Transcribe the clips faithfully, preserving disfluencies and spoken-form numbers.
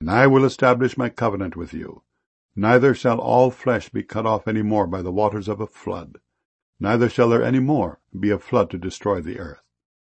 And I will establish my covenant with you. Neither shall all flesh be cut off any more by the waters of a flood, neither shall there any more be a flood to destroy the earth.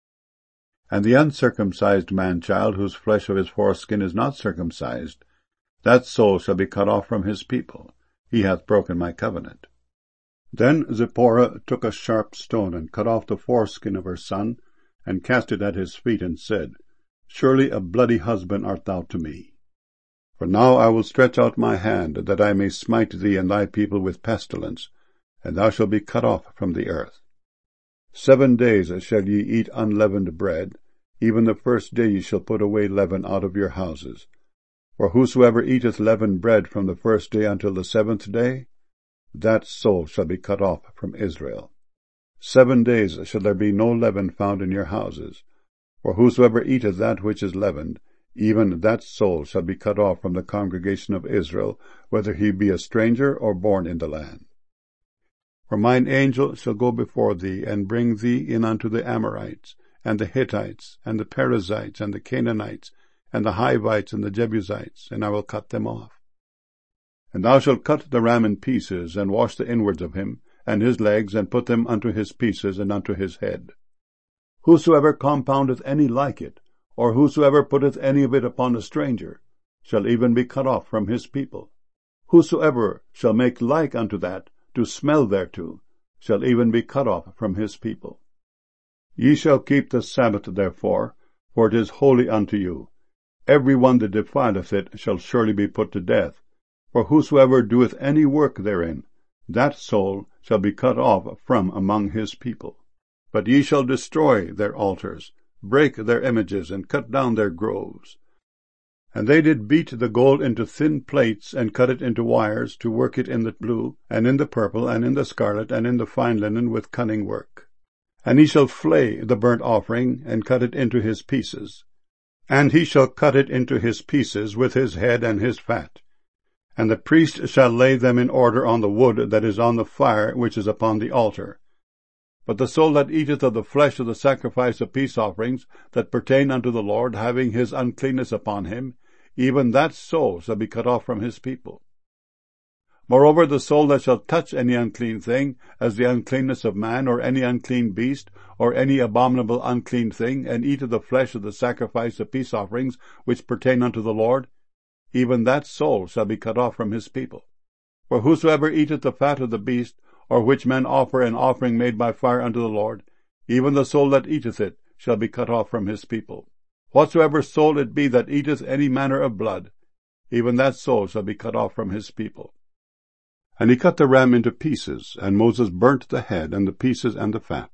And the uncircumcised man-child, whose flesh of his foreskin is not circumcised, that soul shall be cut off from his people. He hath broken my covenant. Then Zipporah took a sharp stone, and cut off the foreskin of her son, and cast it at his feet, and said, Surely a bloody husband art thou to me. For now I will stretch out my hand, that I may smite thee and thy people with pestilence, and thou shalt be cut off from the earth. Seven days shall ye eat unleavened bread, even the first day ye shall put away leaven out of your houses. For whosoever eateth leavened bread from the first day until the seventh day, that soul shall be cut off from Israel. Seven days shall there be no leaven found in your houses. For whosoever eateth that which is leavened, even that soul shall be cut off from the congregation of Israel, whether he be a stranger or born in the land. For mine angel shall go before thee, and bring thee in unto the Amorites, and the Hittites, and the Perizzites, and the Canaanites, and the Hivites, and the Jebusites, and I will cut them off. And thou shalt cut the ram in pieces, and wash the inwards of him, and his legs, and put them unto his pieces, and unto his head. Whosoever compoundeth any like it, or whosoever putteth any of it upon a stranger, shall even be cut off from his people. Whosoever shall make like unto that, to smell thereto, shall even be cut off from his people. Ye shall keep the Sabbath therefore, for it is holy unto you. Every one that defileth it shall surely be put to death. For whosoever doeth any work therein, that soul shall be cut off from among his people. But ye shall destroy their altars, break their images, and cut down their groves. And they did beat the gold into thin plates, and cut it into wires, to work it in the blue, and in the purple, and in the scarlet, and in the fine linen with cunning work. And he shall flay the burnt offering, and cut it into his pieces. And he shall cut it into his pieces with his head and his fat. And the priest shall lay them in order on the wood that is on the fire which is upon the altar. But the soul that eateth of the flesh of the sacrifice of peace offerings that pertain unto the Lord, having his uncleanness upon him, even that soul shall be cut off from his people. Moreover, the soul that shall touch any unclean thing, as the uncleanness of man, or any unclean beast, or any abominable unclean thing, and eat of the flesh of the sacrifice of peace offerings which pertain unto the Lord, even that soul shall be cut off from his people. For whosoever eateth the fat of the beast, or which men offer an offering made by fire unto the Lord, even the soul that eateth it shall be cut off from his people. Whatsoever soul it be that eateth any manner of blood, even that soul shall be cut off from his people. And he cut the ram into pieces, and Moses burnt the head, and the pieces, and the fat.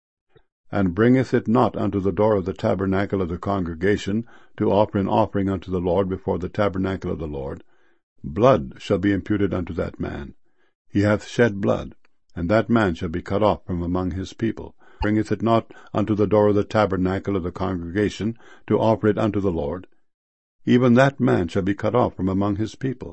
And bringeth it not unto the door of the tabernacle of the congregation, to offer an offering unto the Lord before the tabernacle of the Lord, blood shall be imputed unto that man. He hath shed blood, and that man shall be cut off from among his people. Bringeth it not unto the door of the tabernacle of the congregation, to offer it unto the Lord, even that man shall be cut off from among his people.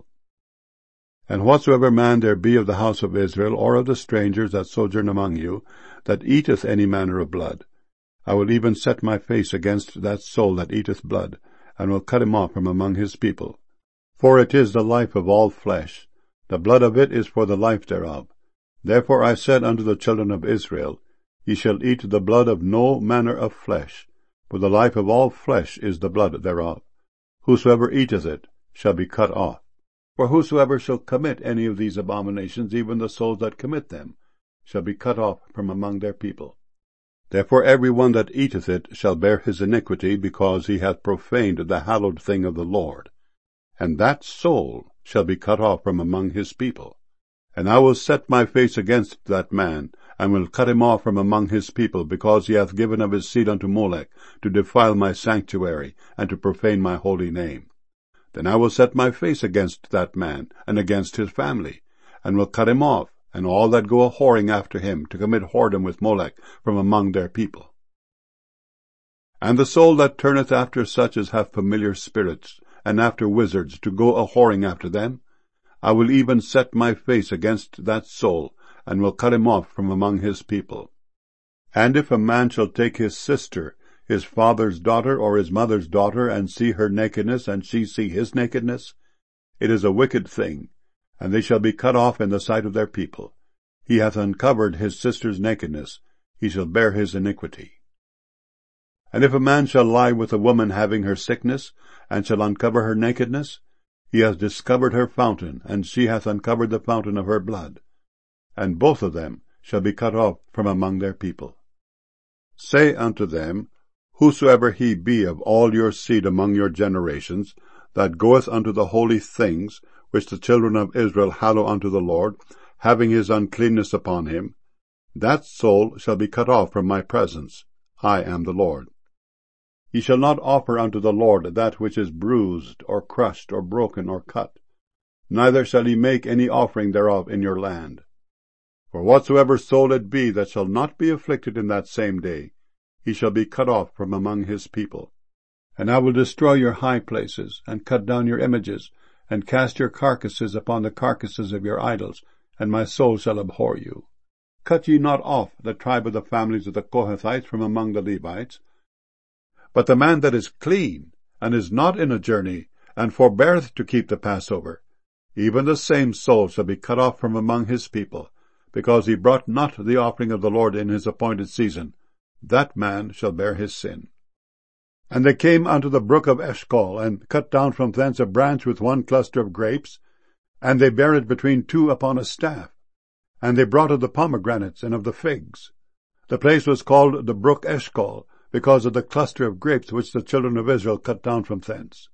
And whatsoever man there be of the house of Israel, or of the strangers that sojourn among you, that eateth any manner of blood, I will even set my face against that soul that eateth blood, and will cut him off from among his people. For it is the life of all flesh, the blood of it is for the life thereof. Therefore I said unto the children of Israel, Ye shall eat the blood of no manner of flesh, for the life of all flesh is the blood thereof. Whosoever eateth it shall be cut off. For whosoever shall commit any of these abominations, even the souls that commit them, shall be cut off from among their people. Therefore every one that eateth it shall bear his iniquity, because he hath profaned the hallowed thing of the Lord. And that soul shall be cut off from among his people. And I will set my face against that man, and will cut him off from among his people, because he hath given of his seed unto Molech, to defile my sanctuary, and to profane my holy name. Then I will set my face against that man, and against his family, and will cut him off, and all that go a-whoring after him, to commit whoredom with Molech, from among their people. And the soul that turneth after such as have familiar spirits, and after wizards, to go a-whoring after them, I will even set my face against that soul, and will cut him off from among his people. And if a man shall take his sister, his father's daughter or his mother's daughter, and see her nakedness, and she see his nakedness? It is a wicked thing, and they shall be cut off in the sight of their people. He hath uncovered his sister's nakedness, he shall bear his iniquity. And if a man shall lie with a woman having her sickness, and shall uncover her nakedness, he hath discovered her fountain, and she hath uncovered the fountain of her blood. And both of them shall be cut off from among their people. Say unto them, Whosoever he be of all your seed among your generations, that goeth unto the holy things, which the children of Israel hallow unto the Lord, having his uncleanness upon him, that soul shall be cut off from my presence. I am the Lord. Ye shall not offer unto the Lord that which is bruised, or crushed, or broken, or cut, neither shall ye make any offering thereof in your land. For whatsoever soul it be that shall not be afflicted in that same day, he shall be cut off from among his people. And I will destroy your high places, and cut down your images, and cast your carcasses upon the carcasses of your idols, and my soul shall abhor you. Cut ye not off the tribe of the families of the Kohathites from among the Levites. But the man that is clean, and is not in a journey, and forbeareth to keep the Passover, even the same soul shall be cut off from among his people, because he brought not the offering of the Lord in his appointed season. That man shall bear his sin. And they came unto the brook of Eshcol, and cut down from thence a branch with one cluster of grapes, and they bare it between two upon a staff. And they brought of the pomegranates and of the figs. The place was called the brook Eshcol, because of the cluster of grapes which the children of Israel cut down from thence.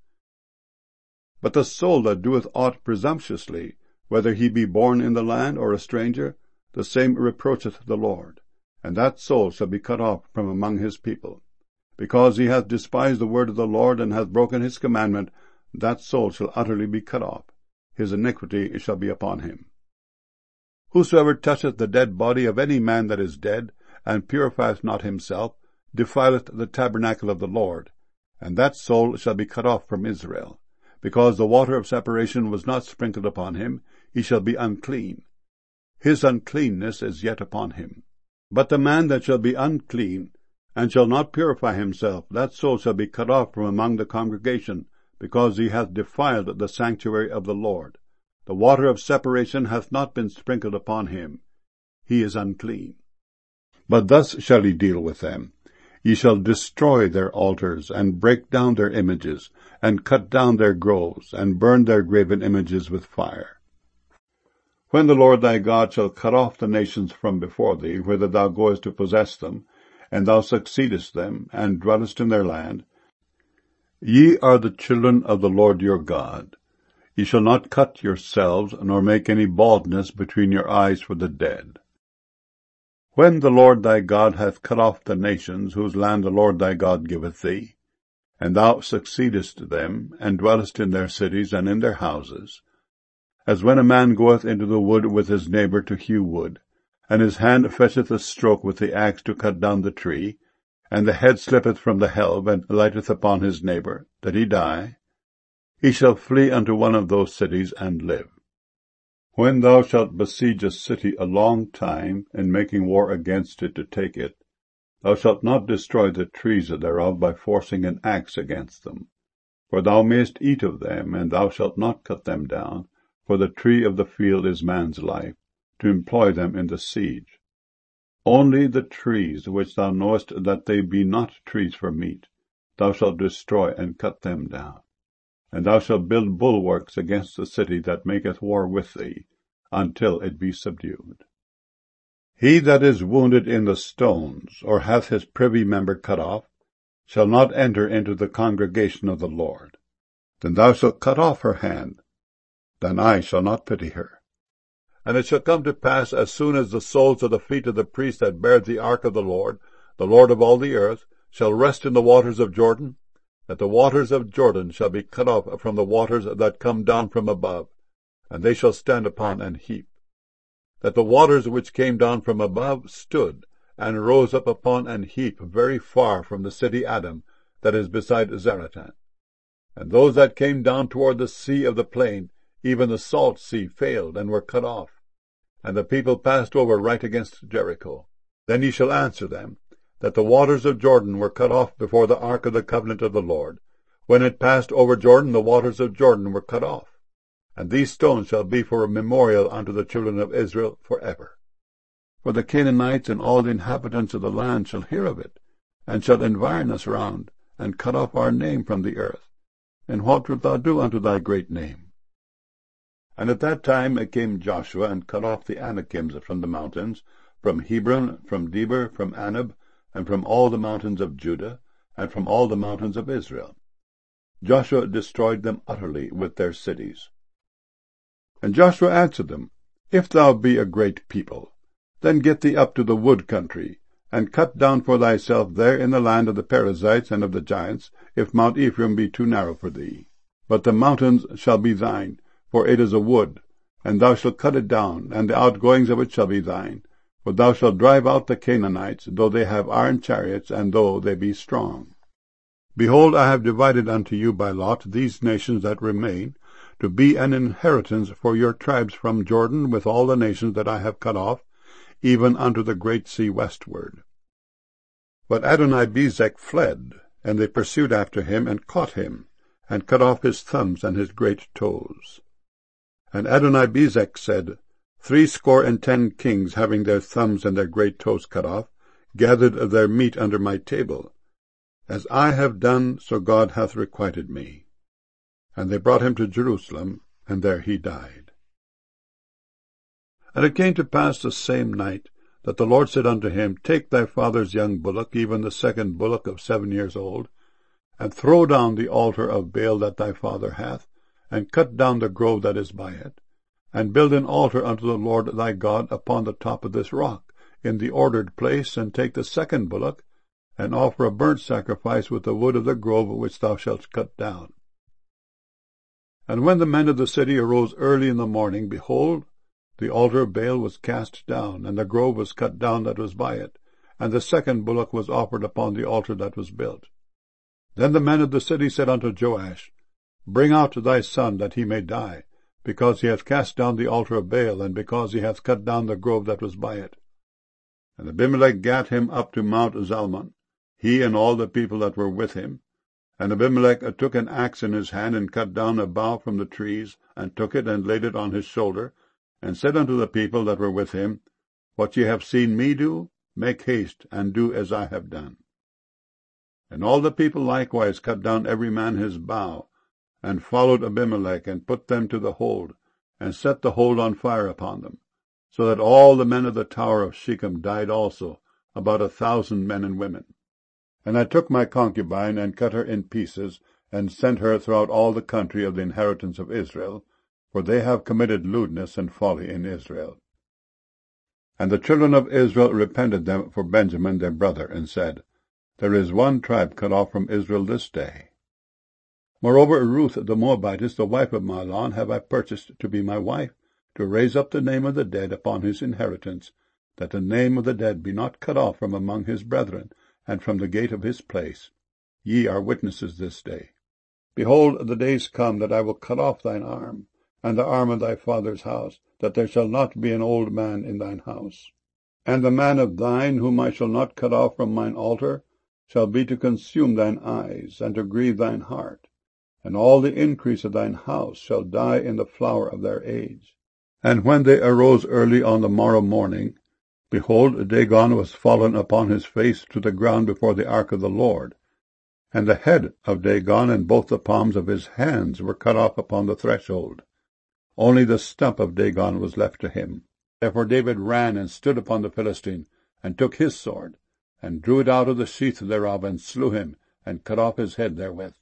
But the soul that doeth aught presumptuously, whether he be born in the land or a stranger, the same reproacheth the Lord, and that soul shall be cut off from among his people. Because he hath despised the word of the Lord, and hath broken his commandment, that soul shall utterly be cut off. His iniquity shall be upon him. Whosoever toucheth the dead body of any man that is dead, and purifieth not himself, defileth the tabernacle of the Lord, and that soul shall be cut off from Israel. Because the water of separation was not sprinkled upon him, he shall be unclean. His uncleanness is yet upon him. But the man that shall be unclean, and shall not purify himself, that soul shall be cut off from among the congregation, because he hath defiled the sanctuary of the Lord. The water of separation hath not been sprinkled upon him. He is unclean. But thus shall ye deal with them. Ye shall destroy their altars, and break down their images, and cut down their groves, and burn their graven images with fire. When the Lord thy God shall cut off the nations from before thee, whither thou goest to possess them, and thou succeedest them, and dwellest in their land, ye are the children of the Lord your God. Ye shall not cut yourselves, nor make any baldness between your eyes for the dead. When the Lord thy God hath cut off the nations, whose land the Lord thy God giveth thee, and thou succeedest them, and dwellest in their cities and in their houses, as when a man goeth into the wood with his neighbour to hew wood, and his hand fetcheth a stroke with the axe to cut down the tree, and the head slippeth from the helve, and lighteth upon his neighbour, that he die, he shall flee unto one of those cities, and live. When thou shalt besiege a city a long time, in making war against it to take it, thou shalt not destroy the trees thereof by forcing an axe against them. For thou mayest eat of them, and thou shalt not cut them down, for the tree of the field is man's life, to employ them in the siege. Only the trees which thou knowest that they be not trees for meat, thou shalt destroy and cut them down. And thou shalt build bulwarks against the city that maketh war with thee, until it be subdued. He that is wounded in the stones, or hath his privy member cut off, shall not enter into the congregation of the Lord. Then thou shalt cut off her hand, then I shall not pity her. And it shall come to pass, as soon as the soles of the feet of the priest that bear the ark of the Lord, the Lord of all the earth, shall rest in the waters of Jordan, that the waters of Jordan shall be cut off from the waters that come down from above, and they shall stand upon an heap. That the waters which came down from above stood, and rose up upon an heap very far from the city Adam, that is beside Zaretan. And those that came down toward the sea of the plain, even the salt sea, failed, and were cut off. And the people passed over right against Jericho. Then ye shall answer them, that the waters of Jordan were cut off before the ark of the covenant of the Lord. When it passed over Jordan, the waters of Jordan were cut off. And these stones shall be for a memorial unto the children of Israel forever. For the Canaanites and all the inhabitants of the land shall hear of it, and shall environ us round, and cut off our name from the earth. And what wilt thou do unto thy great name? And at that time came Joshua, and cut off the Anakims from the mountains, from Hebron, from Debir, from Anab, and from all the mountains of Judah, and from all the mountains of Israel. Joshua destroyed them utterly with their cities. And Joshua answered them, If thou be a great people, then get thee up to the wood country, and cut down for thyself there in the land of the Perizzites and of the giants, if Mount Ephraim be too narrow for thee. But the mountains shall be thine, for it is a wood, and thou shalt cut it down, and the outgoings of it shall be thine. For thou shalt drive out the Canaanites, though they have iron chariots, and though they be strong. Behold, I have divided unto you by lot these nations that remain, to be an inheritance for your tribes from Jordan with all the nations that I have cut off, even unto the great sea westward. But Adonibezek fled, and they pursued after him, and caught him, and cut off his thumbs and his great toes. And Adonibezek said, Threescore and ten kings, having their thumbs and their great toes cut off, gathered their meat under my table. As I have done, so God hath requited me. And they brought him to Jerusalem, and there he died. And it came to pass the same night, that the Lord said unto him, Take thy father's young bullock, even the second bullock of seven years old, and throw down the altar of Baal that thy father hath, and cut down the grove that is by it, and build an altar unto the Lord thy God upon the top of this rock, in the ordered place, and take the second bullock, and offer a burnt sacrifice with the wood of the grove which thou shalt cut down. And when the men of the city arose early in the morning, behold, the altar of Baal was cast down, and the grove was cut down that was by it, and the second bullock was offered upon the altar that was built. Then the men of the city said unto Joash, Bring out thy son, that he may die, because he hath cast down the altar of Baal, and because he hath cut down the grove that was by it. And Abimelech gat him up to Mount Zalmon, he and all the people that were with him. And Abimelech took an axe in his hand, and cut down a bough from the trees, and took it, and laid it on his shoulder, and said unto the people that were with him, What ye have seen me do, make haste, and do as I have done. And all the people likewise cut down every man his bough, and followed Abimelech, and put them to the hold, and set the hold on fire upon them, so that all the men of the tower of Shechem died also, about a thousand men and women. And I took my concubine, and cut her in pieces, and sent her throughout all the country of the inheritance of Israel, for they have committed lewdness and folly in Israel. And the children of Israel repented them for Benjamin their brother, and said, There is one tribe cut off from Israel this day. Moreover, Ruth the Moabitess, the wife of Mahlon, have I purchased to be my wife, to raise up the name of the dead upon his inheritance, that the name of the dead be not cut off from among his brethren, and from the gate of his place. Ye are witnesses this day. Behold, the days come that I will cut off thine arm, and the arm of thy father's house, that there shall not be an old man in thine house. And the man of thine, whom I shall not cut off from mine altar, shall be to consume thine eyes, and to grieve thine heart. And all the increase of thine house shall die in the flower of their age. And when they arose early on the morrow morning, behold, Dagon was fallen upon his face to the ground before the ark of the Lord. And the head of Dagon and both the palms of his hands were cut off upon the threshold. Only the stump of Dagon was left to him. Therefore David ran and stood upon the Philistine, and took his sword, and drew it out of the sheath thereof, and slew him, and cut off his head therewith.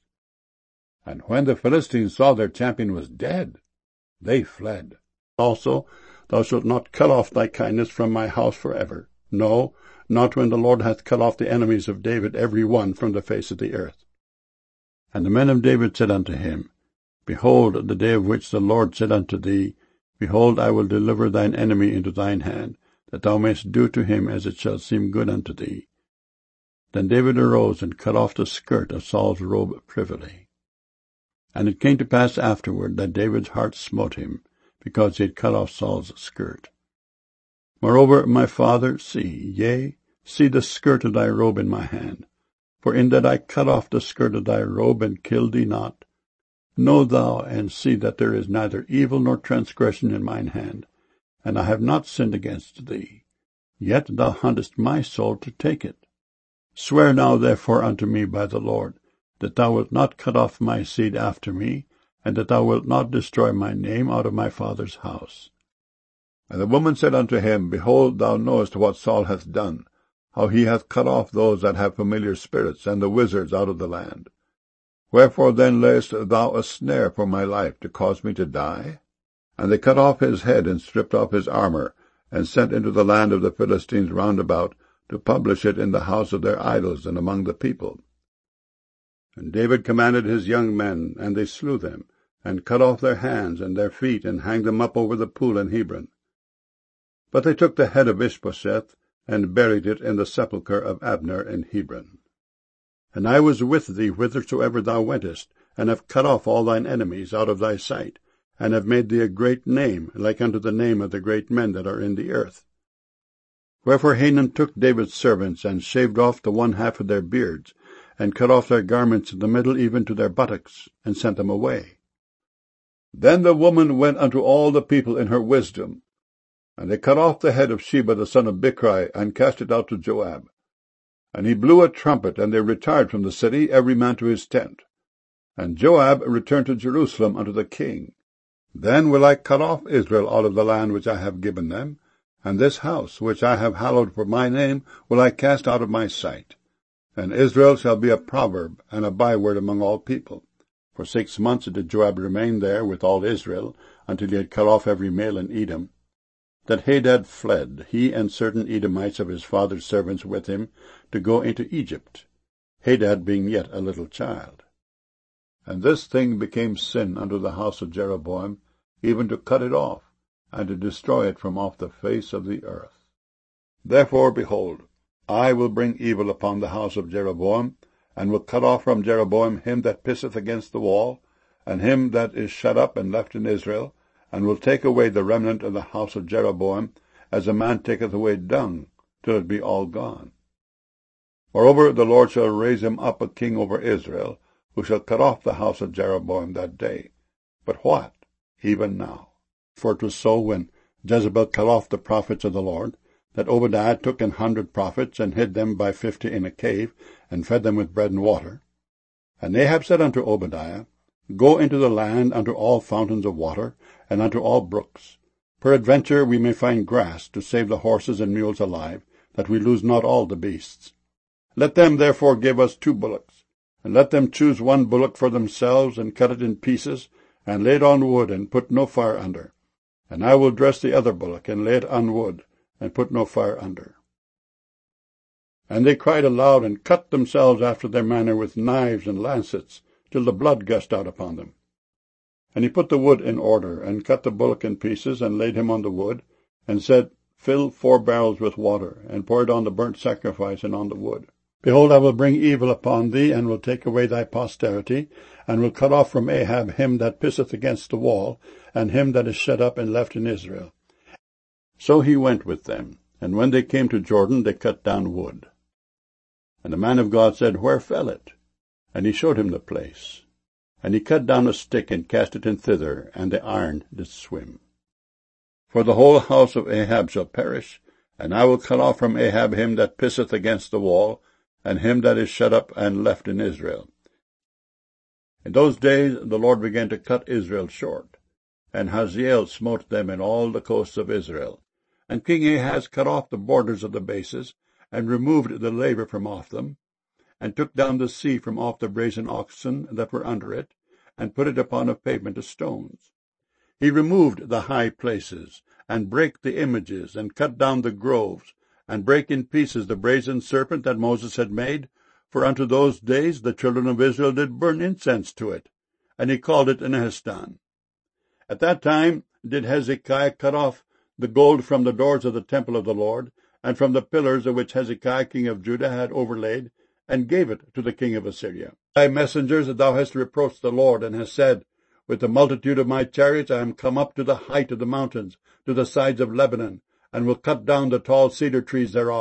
And when the Philistines saw their champion was dead, they fled. Also, thou shalt not cut off thy kindness from my house forever. No, not when the Lord hath cut off the enemies of David every one from the face of the earth. And the men of David said unto him, Behold, the day of which the Lord said unto thee, Behold, I will deliver thine enemy into thine hand, that thou mayst do to him as it shall seem good unto thee. Then David arose and cut off the skirt of Saul's robe privily. And it came to pass afterward that David's heart smote him, because he had cut off Saul's skirt. Moreover, my father, see, yea, see the skirt of thy robe in my hand. For in that I cut off the skirt of thy robe, and killed thee not. Know thou, and see that there is neither evil nor transgression in mine hand, and I have not sinned against thee. Yet thou huntest my soul to take it. Swear now therefore unto me by the Lord, that thou wilt not cut off my seed after me, and that thou wilt not destroy my name out of my father's house. And the woman said unto him, Behold, thou knowest what Saul hath done, how he hath cut off those that have familiar spirits, and the wizards out of the land. Wherefore then layest thou a snare for my life, to cause me to die? And they cut off his head, and stripped off his armor, and sent into the land of the Philistines round about, to publish it in the house of their idols and among the people. And David commanded his young men, and they slew them, and cut off their hands and their feet, and hanged them up over the pool in Hebron. But they took the head of Ishbosheth, and buried it in the sepulchre of Abner in Hebron. And I was with thee whithersoever thou wentest, and have cut off all thine enemies out of thy sight, and have made thee a great name, like unto the name of the great men that are in the earth. Wherefore Hanun took David's servants, and shaved off the one half of their beards, and cut off their garments in the middle even to their buttocks, and sent them away. Then the woman went unto all the people in her wisdom, and they cut off the head of Sheba the son of Bichri, and cast it out to Joab. And he blew a trumpet, and they retired from the city, every man to his tent. And Joab returned to Jerusalem unto the king. Then will I cut off Israel out of the land which I have given them, and this house which I have hallowed for my name will I cast out of my sight. And Israel shall be a proverb and a byword among all people. For six months did Joab remain there with all Israel, until he had cut off every male in Edom. That Hadad fled, he and certain Edomites of his father's servants with him, to go into Egypt, Hadad being yet a little child. And this thing became sin unto the house of Jeroboam, even to cut it off, and to destroy it from off the face of the earth. Therefore, behold, I will bring evil upon the house of Jeroboam, and will cut off from Jeroboam him that pisseth against the wall, and him that is shut up and left in Israel, and will take away the remnant of the house of Jeroboam, as a man taketh away dung, till it be all gone. Moreover, the Lord shall raise him up a king over Israel, who shall cut off the house of Jeroboam that day. But what? Even now. For it was so when Jezebel cut off the prophets of the Lord, that Obadiah took an hundred prophets, and hid them by fifty in a cave, and fed them with bread and water. And Ahab said unto Obadiah, Go into the land unto all fountains of water, and unto all brooks. Peradventure we may find grass to save the horses and mules alive, that we lose not all the beasts. Let them therefore give us two bullocks, and let them choose one bullock for themselves, and cut it in pieces, and lay it on wood, and put no fire under. And I will dress the other bullock, and lay it on wood, and put no fire under. And they cried aloud, and cut themselves after their manner with knives and lancets, till the blood gushed out upon them. And he put the wood in order, and cut the bullock in pieces, and laid him on the wood, and said, Fill four barrels with water, and pour it on the burnt sacrifice and on the wood. Behold, I will bring evil upon thee, and will take away thy posterity, and will cut off from Ahab him that pisseth against the wall, and him that is shut up and left in Israel. So he went with them, and when they came to Jordan, they cut down wood. And the man of God said, Where fell it? And he showed him the place. And he cut down a stick, and cast it in thither, and the iron did swim. For the whole house of Ahab shall perish, and I will cut off from Ahab him that pisseth against the wall, and him that is shut up and left in Israel. In those days the Lord began to cut Israel short, and Hazael smote them in all the coasts of Israel. And King Ahaz cut off the borders of the bases, and removed the laver from off them, and took down the sea from off the brazen oxen that were under it, and put it upon a pavement of stones. He removed the high places, and brake the images, and cut down the groves, and brake in pieces the brazen serpent that Moses had made, for unto those days the children of Israel did burn incense to it, and he called it Nehushtan. At that time did Hezekiah cut off the gold from the doors of the temple of the Lord, and from the pillars of which Hezekiah king of Judah had overlaid, and gave it to the king of Assyria. Thy messengers thou hast reproached the Lord, and hast said, With the multitude of my chariots I am come up to the height of the mountains, to the sides of Lebanon, and will cut down the tall cedar trees thereof,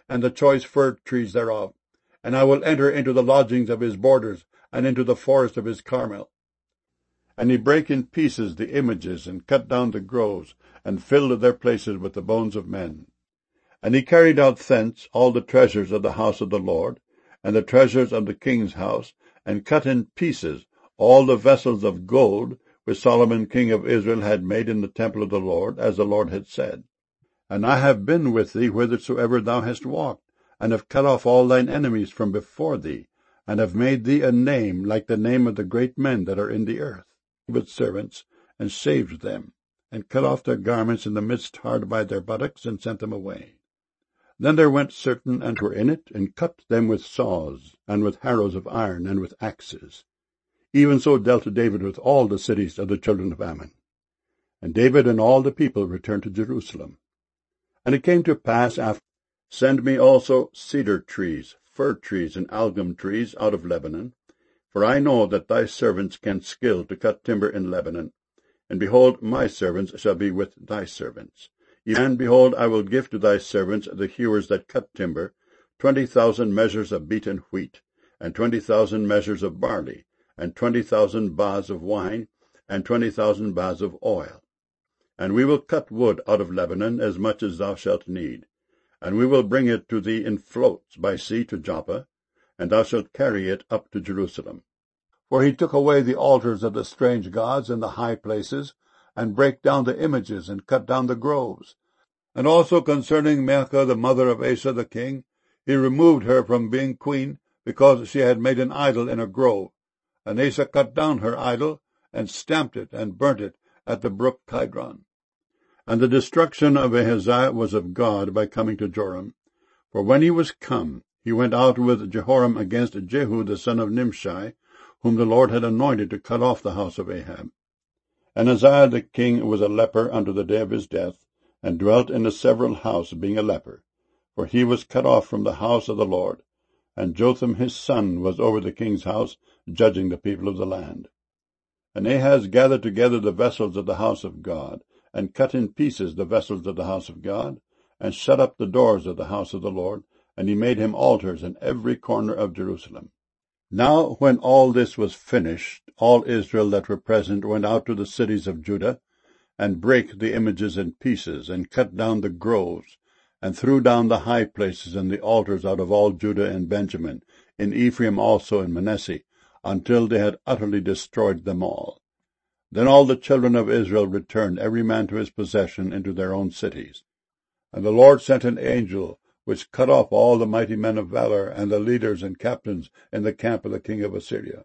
and the choice fir trees thereof. And I will enter into the lodgings of his borders, and into the forest of his Carmel. And he brake in pieces the images, and cut down the groves, and filled their places with the bones of men. And he carried out thence all the treasures of the house of the Lord, and the treasures of the king's house, and cut in pieces all the vessels of gold which Solomon king of Israel had made in the temple of the Lord, as the Lord had said. And I have been with thee whithersoever thou hast walked, and have cut off all thine enemies from before thee, and have made thee a name like the name of the great men that are in the earth, with servants, and saved them, and cut off their garments in the midst hard by their buttocks, and sent them away. Then there went certain, and were in it, and cut them with saws, and with harrows of iron, and with axes. Even so dealt David with all the cities of the children of Ammon. And David and all the people returned to Jerusalem. And it came to pass after, Send me also cedar trees, fir trees, and algum trees out of Lebanon, for I know that thy servants can skill to cut timber in Lebanon. And behold, my servants shall be with thy servants. And behold, I will give to thy servants, the hewers that cut timber, twenty thousand measures of beaten wheat, and twenty thousand measures of barley, and twenty thousand baths of wine, and twenty thousand baths of oil. And we will cut wood out of Lebanon, as much as thou shalt need. And we will bring it to thee in floats by sea to Joppa, and thou shalt carry it up to Jerusalem. For he took away the altars of the strange gods in the high places, and brake down the images, and cut down the groves. And also concerning Maachah the mother of Asa the king, he removed her from being queen, because she had made an idol in a grove. And Asa cut down her idol, and stamped it, and burnt it at the brook Kidron. And the destruction of Ahaziah was of God by coming to Joram. For when he was come, he went out with Jehoram against Jehu the son of Nimshi, whom the Lord had anointed to cut off the house of Ahab. And Uzziah the king was a leper unto the day of his death, and dwelt in a several house, being a leper. For he was cut off from the house of the Lord. And Jotham his son was over the king's house, judging the people of the land. And Ahaz gathered together the vessels of the house of God, and cut in pieces the vessels of the house of God, and shut up the doors of the house of the Lord, and he made him altars in every corner of Jerusalem. Now when all this was finished, all Israel that were present went out to the cities of Judah, and brake the images in pieces, and cut down the groves, and threw down the high places and the altars out of all Judah and Benjamin, in Ephraim also and Manasseh, until they had utterly destroyed them all. Then all the children of Israel returned, every man to his possession, into their own cities. And the Lord sent an angel, which cut off all the mighty men of valor, and the leaders and captains in the camp of the king of Assyria.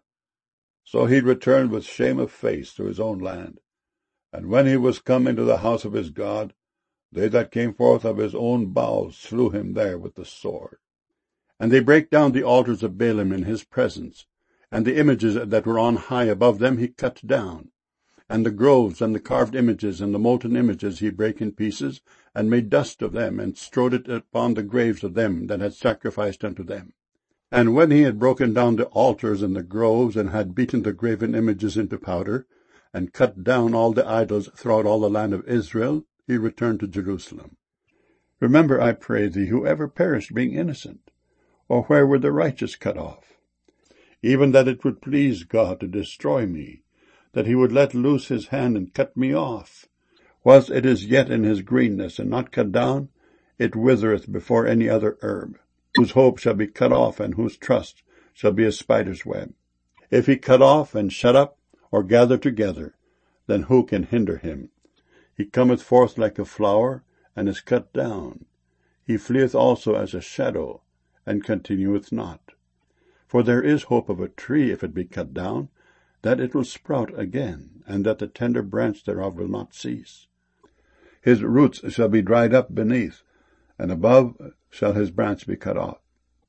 So he returned with shame of face to his own land. And when he was come into the house of his God, they that came forth of his own bowels slew him there with the sword. And they brake down the altars of Baalim in his presence, and the images that were on high above them he cut down. And the groves and the carved images and the molten images he brake in pieces, and made dust of them, and strowed it upon the graves of them that had sacrificed unto them. And when he had broken down the altars and the groves, and had beaten the graven images into powder, and cut down all the idols throughout all the land of Israel, he returned to Jerusalem. Remember, I pray thee, whoever perished being innocent, or where were the righteous cut off? Even that it would please God to destroy me, that he would let loose his hand and cut me off. Whilst it is yet in his greenness, and not cut down, it withereth before any other herb, whose hope shall be cut off, and whose trust shall be a spider's web. If he cut off, and shut up, or gather together, then who can hinder him? He cometh forth like a flower, and is cut down. He fleeth also as a shadow, and continueth not. For there is hope of a tree, if it be cut down, that it will sprout again, and that the tender branch thereof will not cease. His roots shall be dried up beneath, and above shall his branch be cut off.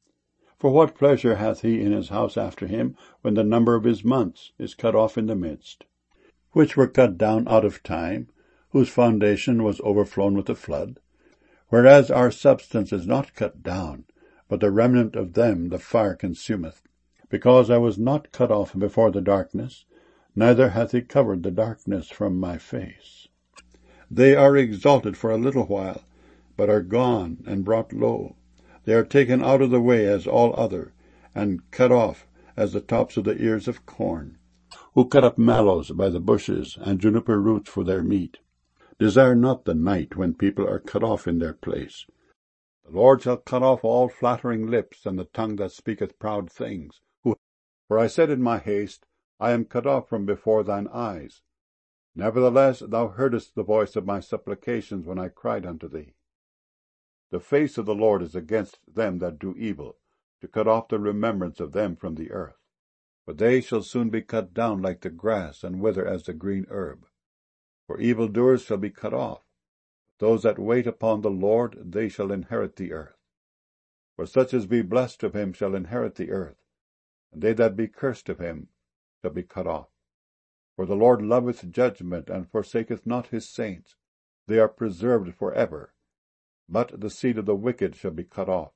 For what pleasure hath he in his house after him, when the number of his months is cut off in the midst? Which were cut down out of time, whose foundation was overflown with the flood, whereas our substance is not cut down, but the remnant of them the fire consumeth. Because I was not cut off before the darkness, neither hath he covered the darkness from my face. They are exalted for a little while, but are gone and brought low. They are taken out of the way as all other, and cut off as the tops of the ears of corn, who cut up mallows by the bushes, and juniper roots for their meat. Desire not the night when people are cut off in their place. The Lord shall cut off all flattering lips, and the tongue that speaketh proud things. Who, For I said in my haste, I am cut off from before thine eyes. Nevertheless thou heardest the voice of my supplications when I cried unto thee. The face of the Lord is against them that do evil, to cut off the remembrance of them from the earth. But they shall soon be cut down like the grass, and wither as the green herb. For evildoers shall be cut off. Those that wait upon the Lord, they shall inherit the earth. For such as be blessed of him shall inherit the earth, and they that be cursed of him shall be cut off. For the Lord loveth judgment, and forsaketh not his saints. They are preserved for ever. But the seed of the wicked shall be cut off.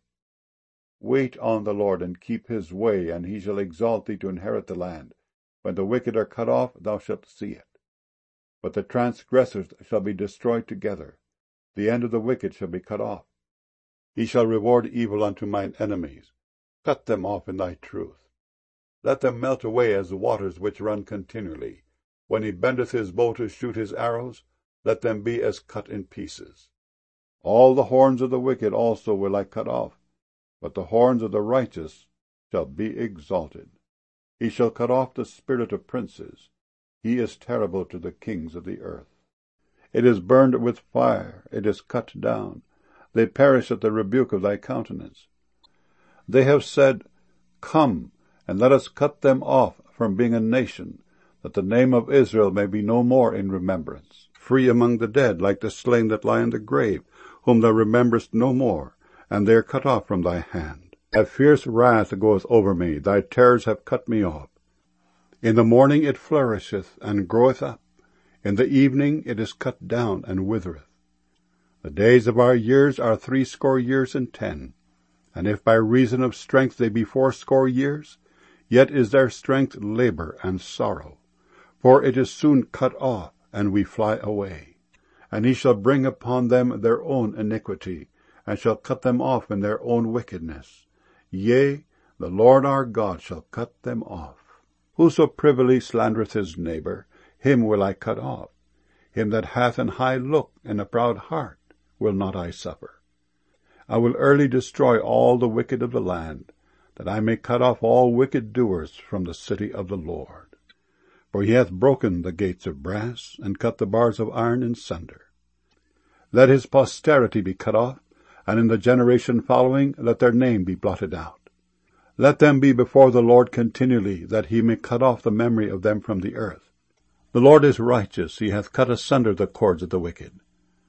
Wait on the Lord, and keep his way, and he shall exalt thee to inherit the land. When the wicked are cut off, thou shalt see it. But the transgressors shall be destroyed together. The end of the wicked shall be cut off. He shall reward evil unto mine enemies. Cut them off in thy truth. Let them melt away as the waters which run continually. When he bendeth his bow to shoot his arrows, let them be as cut in pieces. All the horns of the wicked also will I cut off, but the horns of the righteous shall be exalted. He shall cut off the spirit of princes. He is terrible to the kings of the earth. It is burned with fire, it is cut down. They perish at the rebuke of thy countenance. They have said, Come, and let us cut them off from being a nation, that the name of Israel may be no more in remembrance. Free among the dead, like the slain that lie in the grave, whom thou rememberest no more, and they are cut off from thy hand. Thy fierce wrath goeth over me, thy terrors have cut me off. In the morning it flourisheth, and groweth up. In the evening it is cut down, and withereth. The days of our years are threescore years and ten. And if by reason of strength they be fourscore years, yet is their strength labour and sorrow. For it is soon cut off, and we fly away. And he shall bring upon them their own iniquity, and shall cut them off in their own wickedness. Yea, the Lord our God shall cut them off. Whoso privily slandereth his neighbour, him will I cut off. Him that hath an high look and a proud heart will not I suffer. I will early destroy all the wicked of the land, that I may cut off all wicked doers from the city of the Lord. For he hath broken the gates of brass, and cut the bars of iron in sunder. Let his posterity be cut off, and in the generation following let their name be blotted out. Let them be before the Lord continually, that he may cut off the memory of them from the earth. The Lord is righteous, he hath cut asunder the cords of the wicked.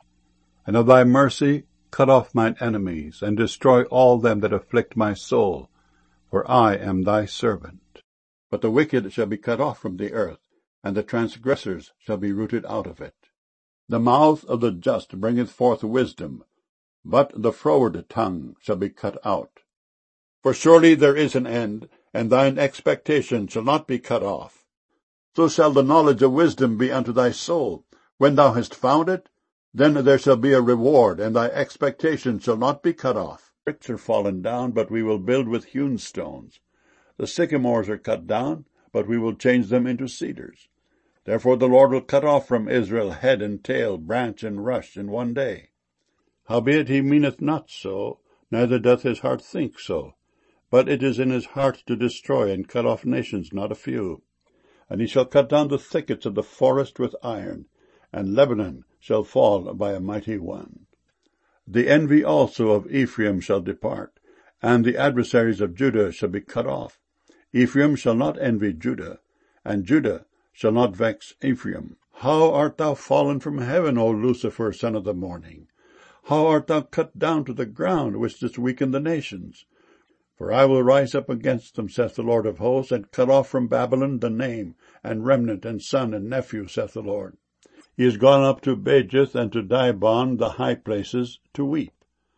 And of thy mercy cut off mine enemies, and destroy all them that afflict my soul, for I am thy servant. But the wicked shall be cut off from the earth, and the transgressors shall be rooted out of it. The mouth of the just bringeth forth wisdom, but the froward tongue shall be cut out. For surely there is an end, and thine expectation shall not be cut off. So shall the knowledge of wisdom be unto thy soul. When thou hast found it, then there shall be a reward, and thy expectation shall not be cut off. Bricks are fallen down, but we will build with hewn stones. The sycamores are cut down, but we will change them into cedars. Therefore the Lord will cut off from Israel head and tail, branch and rush in one day. Howbeit he meaneth not so, neither doth his heart think so. But it is in his heart to destroy and cut off nations, not a few. And he shall cut down the thickets of the forest with iron, and Lebanon shall fall by a mighty one. The envy also of Ephraim shall depart, and the adversaries of Judah shall be cut off. Ephraim shall not envy Judah, and Judah shall not vex Ephraim. How art thou fallen from heaven, O Lucifer, son of the morning? How art thou cut down to the ground, which didst weaken the nations? For I will rise up against them, saith the Lord of hosts, and cut off from Babylon the name, and remnant, and son, and nephew, saith the Lord. He is gone up to Bajith and to Dibon, the high places, to weep.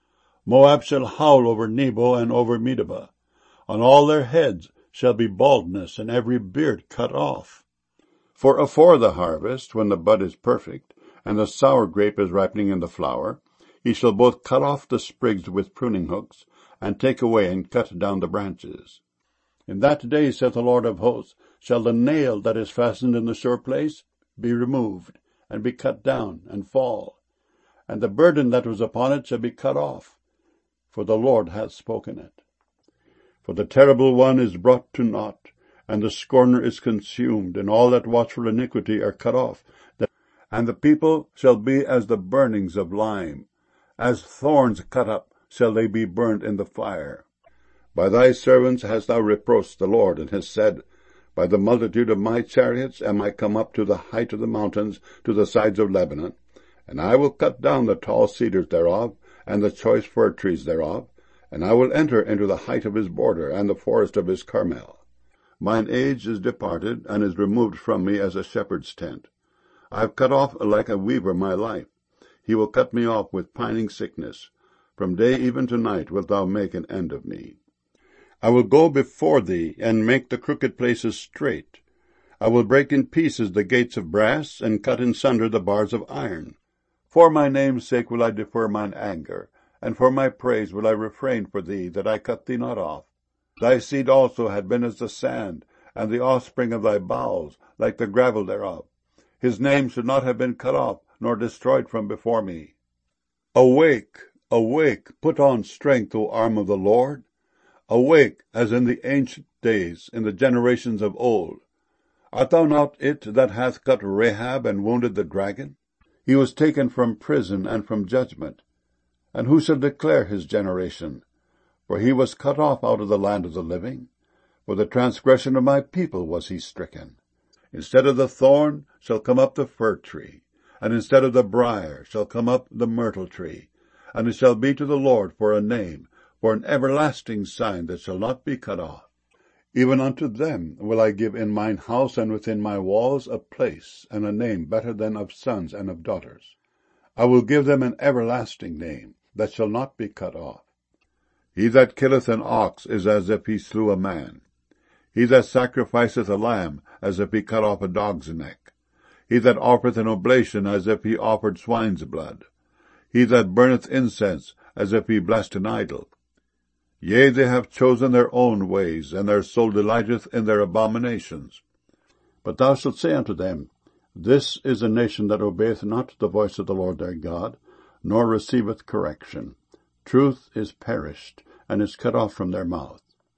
Moab shall howl over Nebo and over Medeba. On all their heads shall be baldness, and every beard cut off. For afore the harvest, when the bud is perfect, and the sour grape is ripening in the flower, he shall both cut off the sprigs with pruning hooks, and take away and cut down the branches. In that day, saith the Lord of hosts, shall the nail that is fastened in the sure place be removed, and be cut down, and fall, and the burden that was upon it shall be cut off, for the Lord hath spoken it. For the terrible one is brought to naught, and the scorner is consumed, and all that watch for iniquity are cut off. And the people shall be as the burnings of lime, as thorns cut up shall they be burned in the fire. By thy servants hast thou reproached the Lord, and hast said, By the multitude of my chariots am I come up to the height of the mountains, to the sides of Lebanon, and I will cut down the tall cedars thereof, and the choice fir trees thereof, and I will enter into the height of his border, and the forest of his Carmel. Mine age is departed, and is removed from me as a shepherd's tent. I have cut off like a weaver my life. He will cut me off with pining sickness. From day even to night wilt thou make an end of me. I will go before thee, and make the crooked places straight. I will break in pieces the gates of brass, and cut in sunder the bars of iron. For my name's sake will I defer mine anger, and for my praise will I refrain for thee, that I cut thee not off. Thy seed also had been as the sand, and the offspring of thy bowels, like the gravel thereof. His name should not have been cut off, nor destroyed from before me. Awake, awake, put on strength, O arm of the Lord. Awake, as in the ancient days, in the generations of old. Art thou not it that hath cut Rahab and wounded the dragon? He was taken from prison and from judgment. And who shall declare his generation? For he was cut off out of the land of the living. For the transgression of my people was he stricken. Instead of the thorn shall come up the fir tree, and instead of the brier shall come up the myrtle tree. And it shall be to the Lord for a name, for an everlasting sign that shall not be cut off. Even unto them will I give in mine house and within my walls a place and a name better than of sons and of daughters. I will give them an everlasting name that shall not be cut off. He that killeth an ox is as if he slew a man. He that sacrificeth a lamb as if he cut off a dog's neck. He that offereth an oblation as if he offered swine's blood. He that burneth incense as if he blessed an idol. Yea, they have chosen their own ways, and their soul delighteth in their abominations. But thou shalt say unto them, This is a nation that obeyeth not the voice of the Lord their God, nor receiveth correction. Truth is perished, and is cut off from their mouth.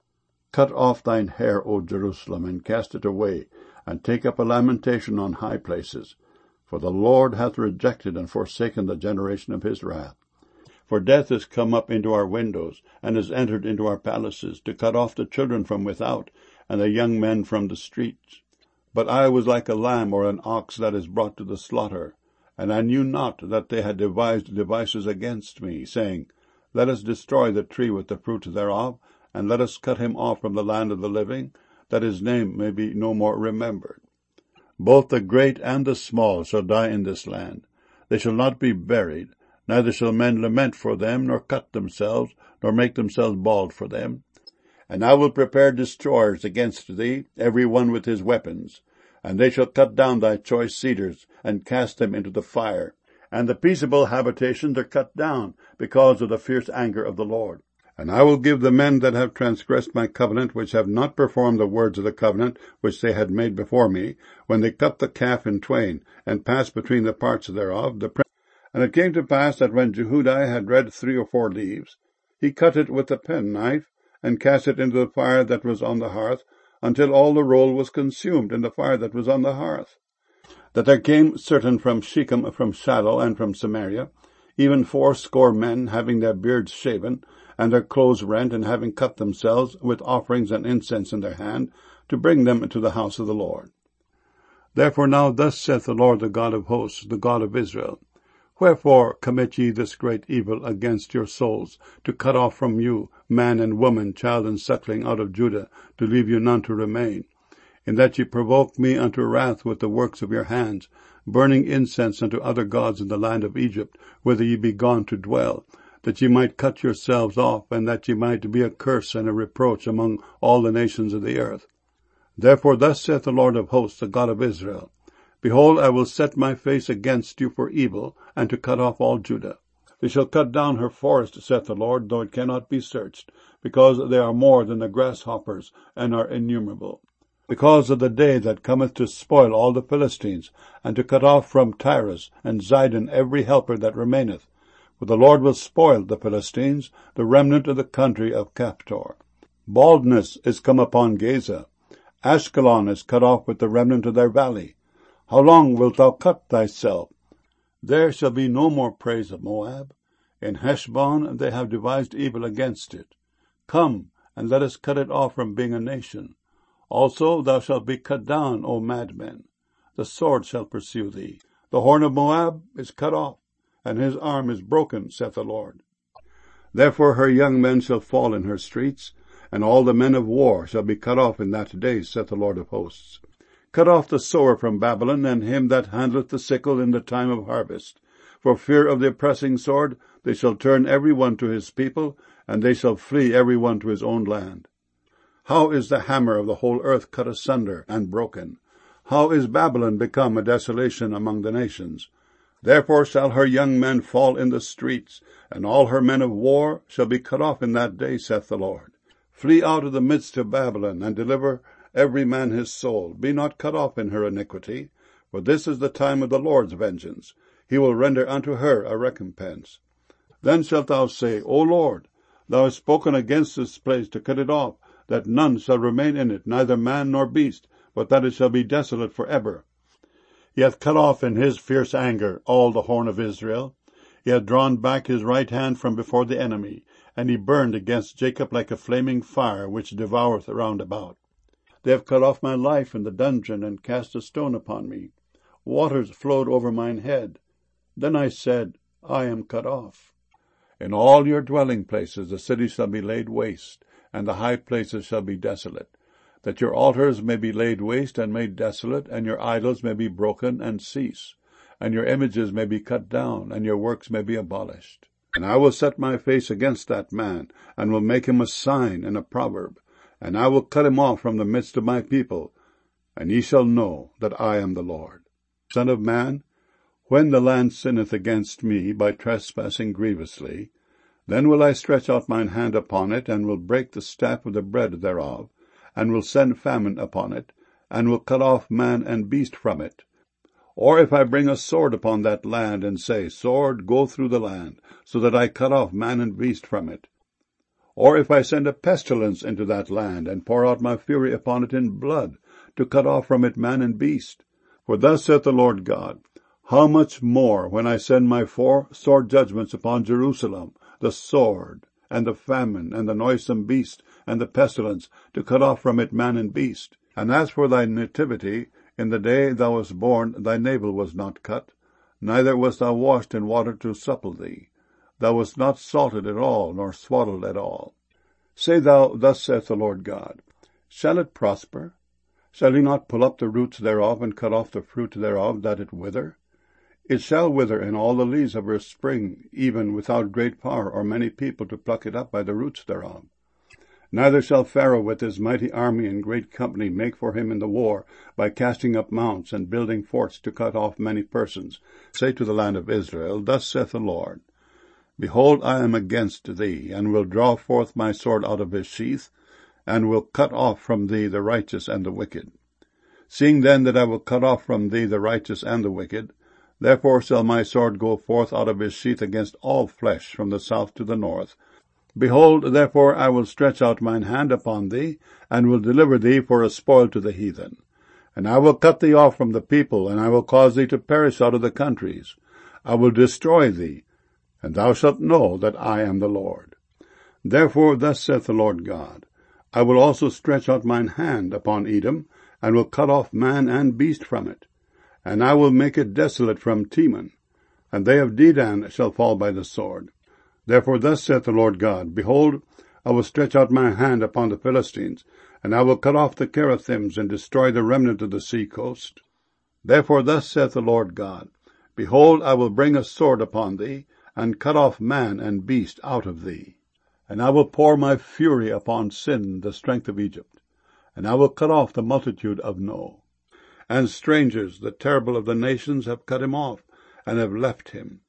Cut off thine hair, O Jerusalem, and cast it away, and take up a lamentation on high places. For the Lord hath rejected and forsaken the generation of his wrath. For death is come up into our windows, and is entered into our palaces, to cut off the children from without, and the young men from the streets. But I was like a lamb or an ox that is brought to the slaughter, and I knew not that they had devised devices against me, saying, Let us destroy the tree with the fruit thereof, and let us cut him off from the land of the living, that his name may be no more remembered. Both the great and the small shall die in this land. They shall not be buried, neither shall men lament for them, nor cut themselves, nor make themselves bald for them. And I will prepare destroyers against thee, every one with his weapons. And they shall cut down thy choice cedars, and cast them into the fire. And the peaceable habitations are cut down, because of the fierce anger of the Lord. And I will give the men that have transgressed my covenant, which have not performed the words of the covenant which they had made before me, when they cut the calf in twain, and passed between the parts thereof, the And it came to pass that when Jehudi had read three or four leaves, he cut it with the penknife, and cast it into the fire that was on the hearth, until all the roll was consumed in the fire that was on the hearth. That there came certain from Shechem, from Shiloh, and from Samaria, even fourscore men, having their beards shaven, and their clothes rent, and having cut themselves, with offerings and incense in their hand, to bring them to the house of the Lord. Therefore now thus saith the Lord, the God of hosts, the God of Israel, Wherefore commit ye this great evil against your souls, to cut off from you man and woman, child and suckling out of Judah, to leave you none to remain, in that ye provoke me unto wrath with the works of your hands, burning incense unto other gods in the land of Egypt, whither ye be gone to dwell, that ye might cut yourselves off, and that ye might be a curse and a reproach among all the nations of the earth. Therefore thus saith the Lord of hosts, the God of Israel, Behold, I will set my face against you for evil, and to cut off all Judah. They shall cut down her forest, saith the Lord, though it cannot be searched, because they are more than the grasshoppers, and are innumerable. Because of the day that cometh to spoil all the Philistines, and to cut off from Tyrus and Zidon every helper that remaineth. For the Lord will spoil the Philistines, the remnant of the country of Caphtor. Baldness is come upon Gaza. Ashkelon is cut off with the remnant of their valley. How long wilt thou cut thyself? There shall be no more praise of Moab. In Heshbon they have devised evil against it. Come, and let us cut it off from being a nation. Also thou shalt be cut down, O madmen. The sword shall pursue thee. The horn of Moab is cut off, and his arm is broken, saith the Lord. Therefore her young men shall fall in her streets, and all the men of war shall be cut off in that day, saith the Lord of hosts. Cut off the sower from Babylon, and him that handleth the sickle in the time of harvest. For fear of the oppressing sword, they shall turn every one to his people, and they shall flee every one to his own land. How is the hammer of the whole earth cut asunder and broken? How is Babylon become a desolation among the nations? Therefore shall her young men fall in the streets, and all her men of war shall be cut off in that day, saith the Lord. Flee out of the midst of Babylon, and deliver every man his soul. Be not cut off in her iniquity, for this is the time of the Lord's vengeance. He will render unto her a recompense. Then shalt thou say, O Lord, thou hast spoken against this place to cut it off, that none shall remain in it, neither man nor beast, but that it shall be desolate for ever. He hath cut off in his fierce anger all the horn of Israel. He hath drawn back his right hand from before the enemy, and he burned against Jacob like a flaming fire, which devoureth round about. They have cut off my life in the dungeon, and cast a stone upon me. Waters flowed over mine head. Then I said, I am cut off. In all your dwelling places the city shall be laid waste, and the high places shall be desolate, that your altars may be laid waste and made desolate, and your idols may be broken and cease, and your images may be cut down, and your works may be abolished. And I will set my face against that man, and will make him a sign and a proverb, and I will cut him off from the midst of my people, and ye shall know that I am the Lord. Son of man, when the land sinneth against me by trespassing grievously, then will I stretch out mine hand upon it, and will break the staff of the bread thereof, and will send famine upon it, and will cut off man and beast from it. Or if I bring a sword upon that land, and say, Sword, go through the land, so that I cut off man and beast from it. Or if I send a pestilence into that land, and pour out my fury upon it in blood, to cut off from it man and beast. For thus saith the Lord God, How much more when I send my four sore judgments upon Jerusalem, the sword, and the famine, and the noisome beast, and the pestilence, to cut off from it man and beast. And as for thy nativity, in the day thou wast born, thy navel was not cut, neither wast thou washed in water to supple thee. Thou wast not salted at all, nor swaddled at all. Say thou, Thus saith the Lord God, Shall it prosper? Shall he not pull up the roots thereof, and cut off the fruit thereof, that it wither? It shall wither in all the leaves of her spring, even without great power or many people to pluck it up by the roots thereof. Neither shall Pharaoh with his mighty army and great company make for him in the war, by casting up mounts and building forts to cut off many persons. Say to the land of Israel, Thus saith the Lord, Behold, I am against thee, and will draw forth my sword out of his sheath, and will cut off from thee the righteous and the wicked. Seeing then that I will cut off from thee the righteous and the wicked, therefore shall my sword go forth out of his sheath against all flesh, from the south to the north. Behold, therefore I will stretch out mine hand upon thee, and will deliver thee for a spoil to the heathen. And I will cut thee off from the people, and I will cause thee to perish out of the countries. I will destroy thee, and thou shalt know that I am the Lord. Therefore thus saith the Lord God, I will also stretch out mine hand upon Edom, and will cut off man and beast from it. And I will make it desolate from Teman, and they of Dedan shall fall by the sword. Therefore thus saith the Lord God, Behold, I will stretch out my hand upon the Philistines, and I will cut off the Cherethims, and destroy the remnant of the sea coast. Therefore thus saith the Lord God, Behold, I will bring a sword upon thee, and cut off man and beast out of thee. And I will pour my fury upon Sin, the strength of Egypt, and I will cut off the multitude of No. And strangers, the terrible of the nations, have cut him off, and have left him.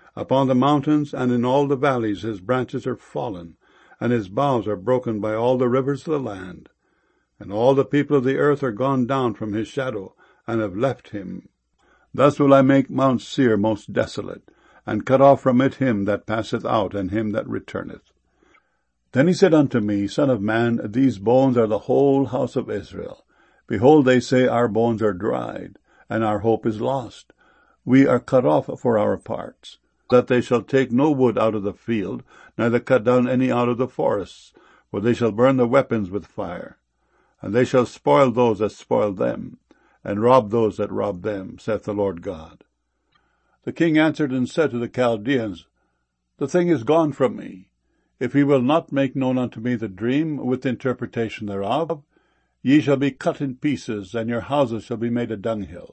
Upon the mountains and in all the valleys his branches are fallen, and his boughs are broken by all the rivers of the land. And all the people of the earth are gone down from his shadow, and have left him. Thus will I make Mount Seir most desolate, and cut off from it him that passeth out, and him that returneth. Then he said unto me, Son of man, these bones are the whole house of Israel. Behold, they say, Our bones are dried, and our hope is lost. We are cut off for our parts, that they shall take no wood out of the field, neither cut down any out of the forests, for they shall burn the weapons with fire. And they shall spoil those that spoil them, and rob those that rob them, saith the Lord God. The king answered and said to the Chaldeans, The thing is gone from me. If ye will not make known unto me the dream with the interpretation thereof, ye shall be cut in pieces, and your houses shall be made a dunghill.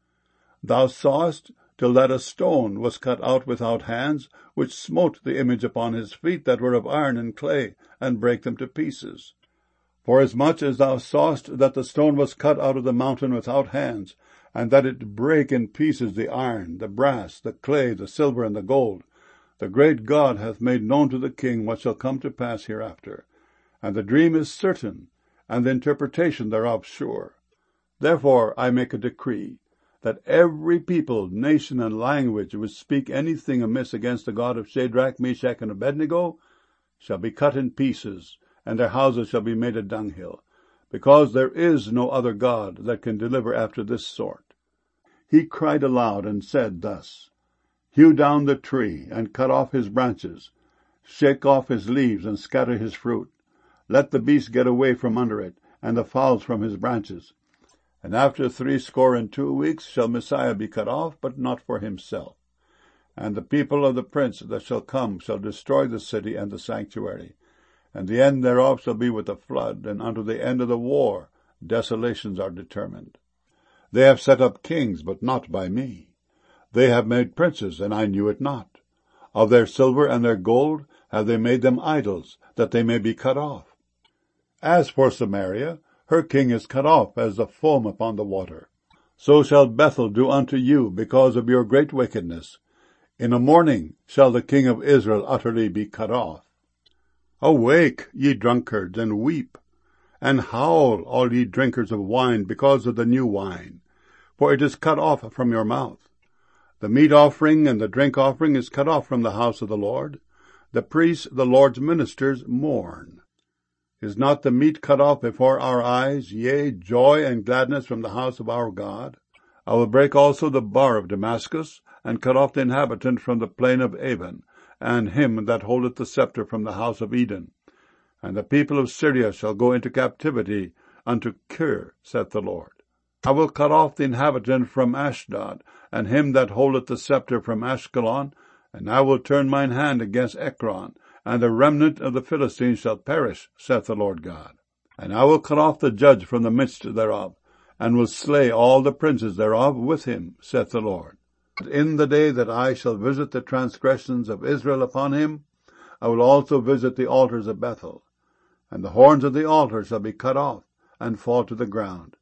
Thou sawest till that a stone was cut out without hands, which smote the image upon his feet that were of iron and clay, and brake them to pieces. Forasmuch as thou sawest that the stone was cut out of the mountain without hands, and that it brake in pieces the iron, the brass, the clay, the silver, and the gold, the great God hath made known to the king what shall come to pass hereafter. And the dream is certain, and the interpretation thereof sure. Therefore I make a decree, that every people, nation, and language which speak anything amiss against the God of Shadrach, Meshach, and Abednego shall be cut in pieces, and their houses shall be made a dunghill, because there is no other God that can deliver after this sort. He cried aloud and said thus, Hew down the tree, and cut off his branches, shake off his leaves, and scatter his fruit. Let the beasts get away from under it, and the fowls from his branches. And after threescore and two weeks shall Messiah be cut off, but not for himself. And the people of the prince that shall come shall destroy the city and the sanctuary. And the end thereof shall be with a flood, and unto the end of the war desolations are determined. They have set up kings, but not by me. They have made princes, and I knew it not. Of their silver and their gold have they made them idols, that they may be cut off. As for Samaria, her king is cut off as the foam upon the water. So shall Bethel do unto you, because of your great wickedness. In a morning shall the king of Israel utterly be cut off. Awake, ye drunkards, and weep, and howl, all ye drinkers of wine, because of the new wine, for it is cut off from your mouth. The meat offering and the drink offering is cut off from the house of the Lord. The priests, the Lord's ministers, mourn. Is not the meat cut off before our eyes, yea, joy and gladness from the house of our God? I will break also the bar of Damascus, and cut off the inhabitant from the plain of Avon, and him that holdeth the scepter from the house of Eden. And the people of Syria shall go into captivity unto Kir, saith the Lord. I will cut off the inhabitant from Ashdod, and him that holdeth the scepter from Ashkelon, and I will turn mine hand against Ekron, and the remnant of the Philistines shall perish, saith the Lord God. And I will cut off the judge from the midst thereof, and will slay all the princes thereof with him, saith the Lord. But in the day that I shall visit the transgressions of Israel upon him, I will also visit the altars of Bethel, and the horns of the altar shall be cut off, and fall to the ground.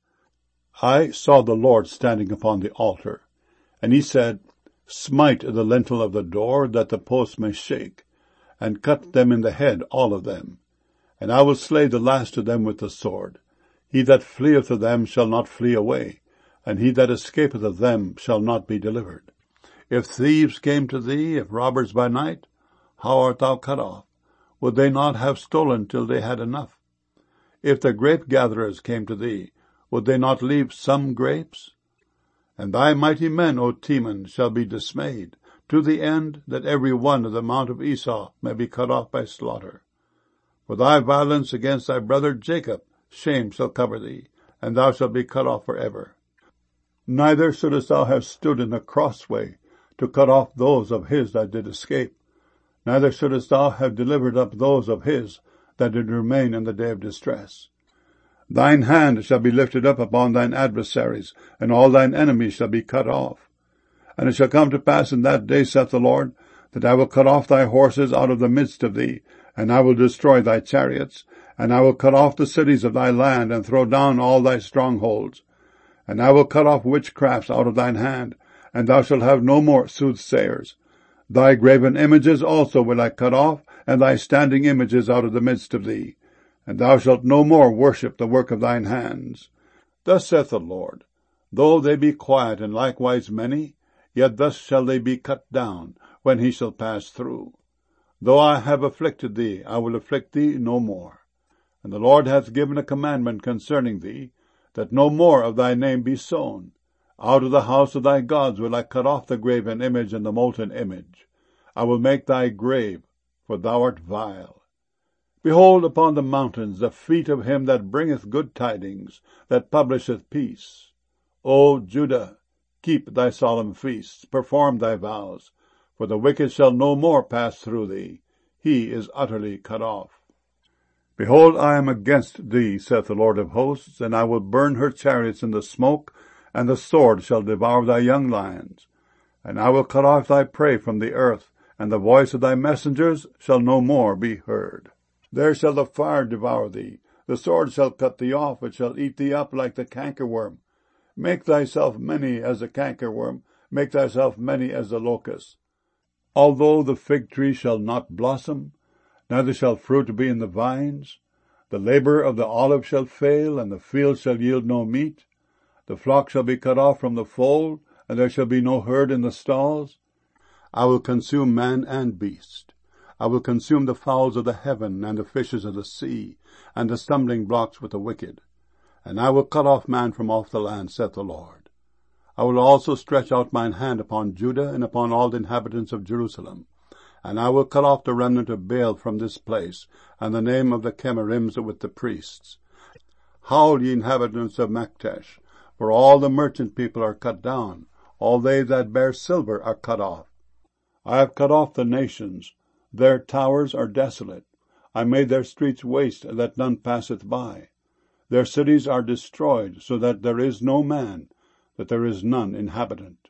I saw the Lord standing upon the altar, and he said, Smite the lintel of the door, that the posts may shake, and cut them in the head, all of them. And I will slay the last of them with the sword. He that fleeth of them shall not flee away, and he that escapeth of them shall not be delivered. If thieves came to thee, if robbers by night, how art thou cut off? Would they not have stolen till they had enough? If the grape-gatherers came to thee, would they not leave some grapes? And thy mighty men, O Teman, shall be dismayed, to the end that every one of the mount of Esau may be cut off by slaughter. For thy violence against thy brother Jacob, shame shall cover thee, and thou shalt be cut off for ever. Neither shouldest thou have stood in the crossway to cut off those of his that did escape, neither shouldest thou have delivered up those of his that did remain in the day of distress. Thine hand shall be lifted up upon thine adversaries, and all thine enemies shall be cut off. And it shall come to pass in that day, saith the Lord, that I will cut off thy horses out of the midst of thee, and I will destroy thy chariots, and I will cut off the cities of thy land, and throw down all thy strongholds. And I will cut off witchcrafts out of thine hand, and thou shalt have no more soothsayers. Thy graven images also will I cut off, and thy standing images out of the midst of thee, and thou shalt no more worship the work of thine hands. Thus saith the Lord, though they be quiet and likewise many, yet thus shall they be cut down, when he shall pass through. Though I have afflicted thee, I will afflict thee no more. And the Lord hath given a commandment concerning thee, that no more of thy name be sown. Out of the house of thy gods will I cut off the graven image and the molten image. I will make thy grave, for thou art vile. Behold upon the mountains the feet of him that bringeth good tidings, that publisheth peace. O Judah, keep thy solemn feasts, perform thy vows, for the wicked shall no more pass through thee. He is utterly cut off. Behold, I am against thee, saith the Lord of hosts, and I will burn her chariots in the smoke, and the sword shall devour thy young lions. And I will cut off thy prey from the earth, and the voice of thy messengers shall no more be heard. There shall the fire devour thee, the sword shall cut thee off, it shall eat thee up like the cankerworm. Make thyself many as the cankerworm, make thyself many as the locust. Although the fig tree shall not blossom, neither shall fruit be in the vines, the labor of the olive shall fail, and the field shall yield no meat. The flock shall be cut off from the fold, and there shall be no herd in the stalls. I will consume man and beast. I will consume the fowls of the heaven, and the fishes of the sea, and the stumbling blocks with the wicked. And I will cut off man from off the land, saith the Lord. I will also stretch out mine hand upon Judah, and upon all the inhabitants of Jerusalem. And I will cut off the remnant of Baal from this place, and the name of the Chemarims with the priests. Howl, ye inhabitants of Maktesh, for all the merchant people are cut down, all they that bear silver are cut off. I have cut off the nations, their towers are desolate. I made their streets waste, that none passeth by. Their cities are destroyed, so that there is no man, that there is none inhabitant.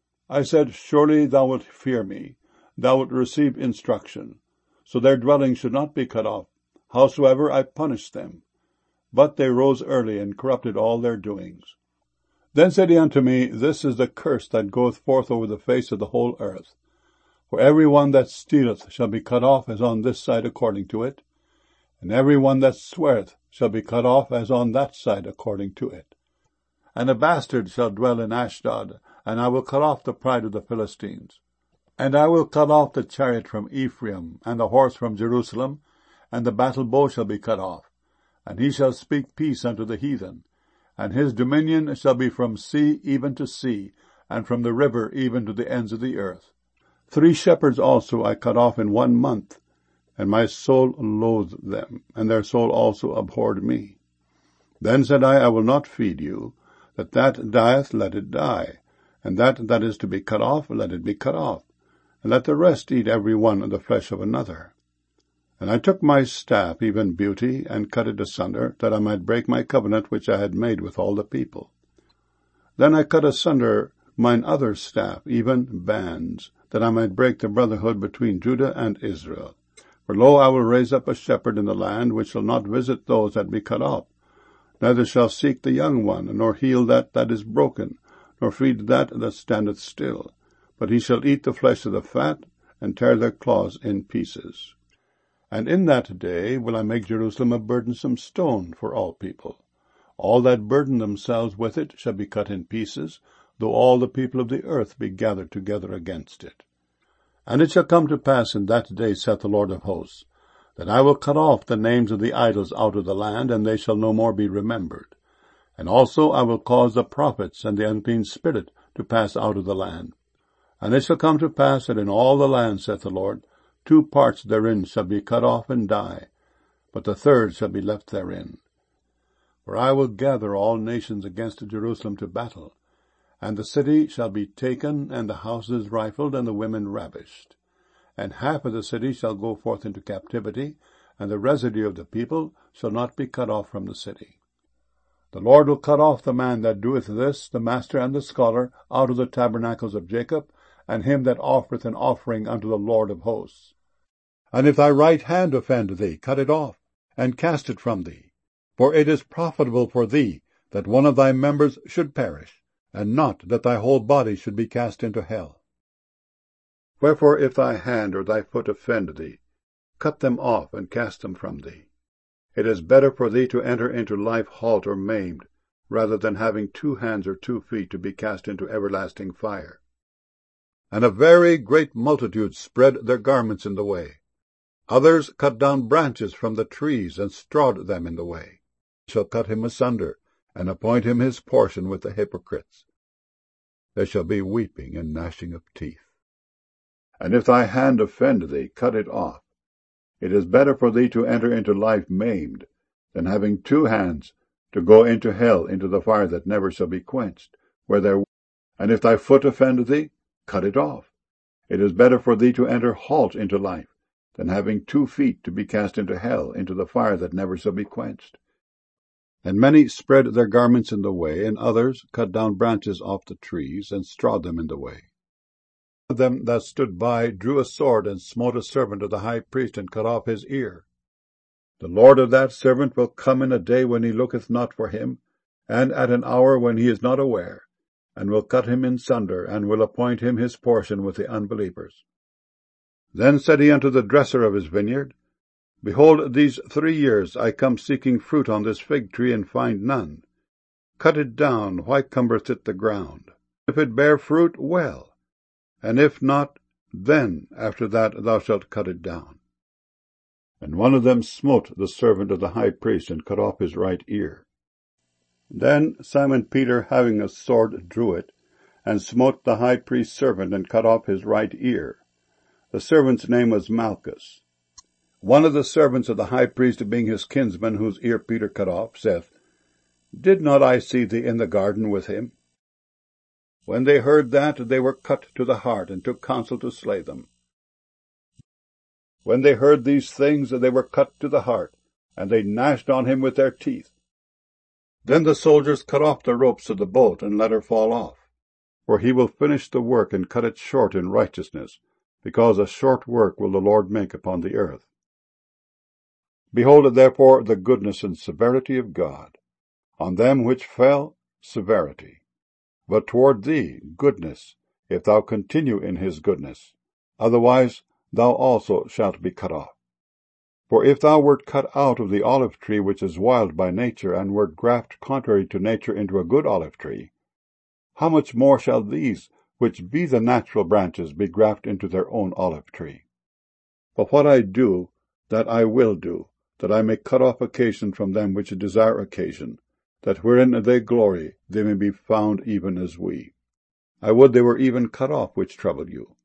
I said, surely thou wilt fear me, thou wilt receive instruction, so their dwelling should not be cut off, howsoever I punished them. But they rose early, and corrupted all their doings. Then said he unto me, this is the curse that goeth forth over the face of the whole earth. For every one that stealeth shall be cut off as on this side according to it, and every one that sweareth shall be cut off as on that side according to it. And a bastard shall dwell in Ashdod, and I will cut off the pride of the Philistines. And I will cut off the chariot from Ephraim, and the horse from Jerusalem, and the battle bow shall be cut off. And he shall speak peace unto the heathen. And his dominion shall be from sea even to sea, and from the river even to the ends of the earth. Three shepherds also I cut off in one month, and my soul loathed them, and their soul also abhorred me. Then said I, I will not feed you. That that dieth, let it die, and that that is to be cut off, let it be cut off, and let the rest eat every one of the flesh of another. And I took my staff, even beauty, and cut it asunder, that I might break my covenant which I had made with all the people. Then I cut asunder mine other staff, even bands, that I might break the brotherhood between Judah and Israel. For lo, I will raise up a shepherd in the land, which shall not visit those that be cut off, neither shall seek the young one, nor heal that that is broken, nor feed that that standeth still. But he shall eat the flesh of the fat, and tear their claws in pieces. And in that day will I make Jerusalem a burdensome stone for all people. All that burden themselves with it shall be cut in pieces, though all the people of the earth be gathered together against it. And it shall come to pass in that day, saith the Lord of hosts, that I will cut off the names of the idols out of the land, and they shall no more be remembered. And also I will cause the prophets and the unclean spirit to pass out of the land. And it shall come to pass that in all the land, saith the Lord, two parts therein shall be cut off and die, but the third shall be left therein. For I will gather all nations against Jerusalem to battle, and the city shall be taken, and the houses rifled, and the women ravished. And half of the city shall go forth into captivity, and the residue of the people shall not be cut off from the city. The Lord will cut off the man that doeth this, the master and the scholar, out of the tabernacles of Jacob, and him that offereth an offering unto the Lord of hosts. And if thy right hand offend thee, cut it off, and cast it from thee. For it is profitable for thee that one of thy members should perish, and not that thy whole body should be cast into hell. Wherefore if thy hand or thy foot offend thee, cut them off, and cast them from thee. It is better for thee to enter into life halt or maimed, rather than having two hands or two feet to be cast into everlasting fire. And a very great multitude spread their garments in the way. Others cut down branches from the trees, and strawed them in the way. They shall cut him asunder, and appoint him his portion with the hypocrites. There shall be weeping and gnashing of teeth. And if thy hand offend thee, cut it off. It is better for thee to enter into life maimed, than having two hands to go into hell, into the fire that never shall be quenched, where there. And if thy foot offend thee, cut it off. It is better for thee to enter halt into life, than having two feet to be cast into hell, into the fire that never shall be quenched. And many spread their garments in the way, and others cut down branches off the trees, and strawed them in the way. One of them that stood by drew a sword, and smote a servant of the high priest, and cut off his ear. The Lord of that servant will come in a day when he looketh not for him, and at an hour when he is not aware, and will cut him in sunder, and will appoint him his portion with the unbelievers. Then said he unto the dresser of his vineyard, Behold, these three years I come seeking fruit on this fig tree, and find none. Cut it down, why cumbereth it the ground? If it bear fruit, well, and if not, then after that thou shalt cut it down. And one of them smote the servant of the high priest, and cut off his right ear. Then Simon Peter, having a sword, drew it, and smote the high priest's servant, and cut off his right ear. The servant's name was Malchus. One of the servants of the high priest, being his kinsman, whose ear Peter cut off, saith, Did not I see thee in the garden with him? When they heard that, they were cut to the heart, and took counsel to slay them. When they heard these things, they were cut to the heart, and they gnashed on him with their teeth. Then the soldiers cut off the ropes of the boat, and let her fall off. For he will finish the work, and cut it short in righteousness, because a short work will the Lord make upon the earth. Behold, therefore, the goodness and severity of God. On them which fell, severity. But toward thee, goodness, if thou continue in his goodness. Otherwise thou also shalt be cut off. For if thou wert cut out of the olive tree which is wild by nature, and wert grafted contrary to nature into a good olive tree, how much more shall these, which be the natural branches, be grafted into their own olive tree? But what I do, that I will do, that I may cut off occasion from them which desire occasion, that wherein they glory they may be found even as we. I would they were even cut off which trouble you.